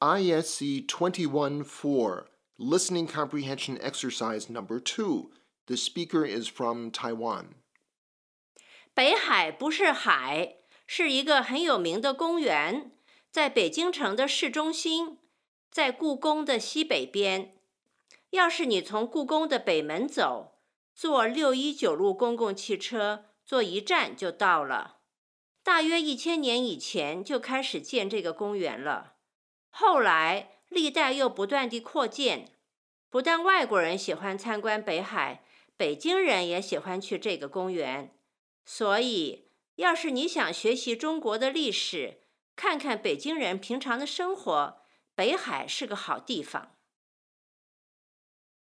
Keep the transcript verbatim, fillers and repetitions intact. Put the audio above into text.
I S C twenty-one four, Listening Comprehension Exercise Number two. The speaker is from Taiwan. 北海不是海，是一个很有名的公园，在北京城的市中心，在故宫的西北边。要是你从故宫的北门走，坐六一九路公共汽车，坐一站就到了。大约一千年以前就开始建这个公园了，后来历代又不断地扩建。不但外国人喜欢参观北海，北京人也喜欢去这个公园。所以，要是你想学习中国的历史，看看北京人平常的生活，北海是个好地方。